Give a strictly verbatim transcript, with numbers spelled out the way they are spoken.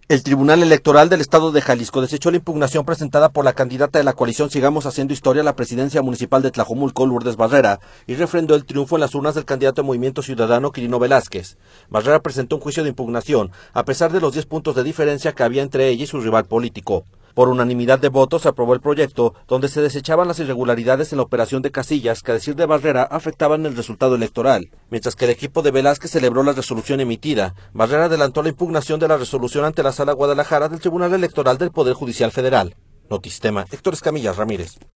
El Tribunal Electoral del Estado de Jalisco desechó la impugnación presentada por la candidata de la coalición Sigamos Haciendo Historia a la presidencia municipal de Tlajomulco, Lourdes Barrera, y refrendó el triunfo en las urnas del candidato de Movimiento Ciudadano, Quirino Velázquez. Barrera presentó un juicio de impugnación, a pesar de los diez puntos de diferencia que había entre ella y su rival político. Por unanimidad de votos se aprobó el proyecto, donde se desechaban las irregularidades en la operación de casillas que, a decir de Barrera, afectaban el resultado electoral. Mientras que el equipo de Velázquez celebró la resolución emitida, Barrera adelantó la impugnación de la resolución ante la Sala Guadalajara del Tribunal Electoral del Poder Judicial Federal. Notistema, Héctor Escamilla Ramírez.